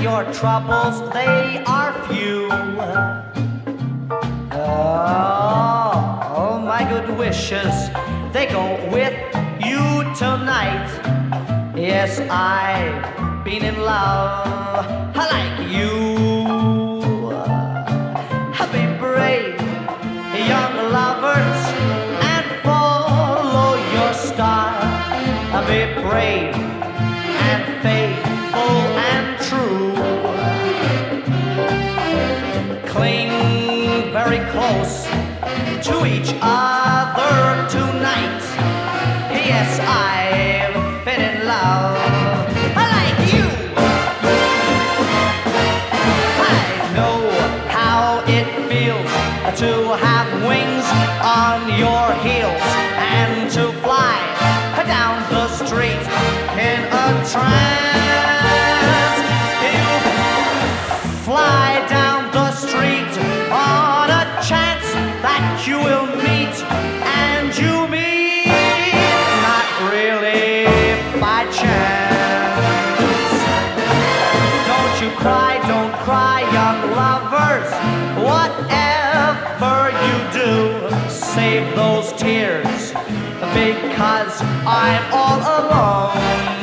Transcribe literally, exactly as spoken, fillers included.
your troubles, they are few. Oh, oh, my good wishes, they go with you tonight. Yes, I've been in love like you. Be brave, young lovers, and follow your star. Be brave and faithful and true. Cling very close to each other tonight. Yes, I've been in love like you. I know how it feels to have wings on your heels and to fly down the street in a trance. You fly down the street on a chance that you will meet, and you meet not really by chance. Don't you cry, don't cry, young lovers. Whatever you do, save those tears, because I'm all alone.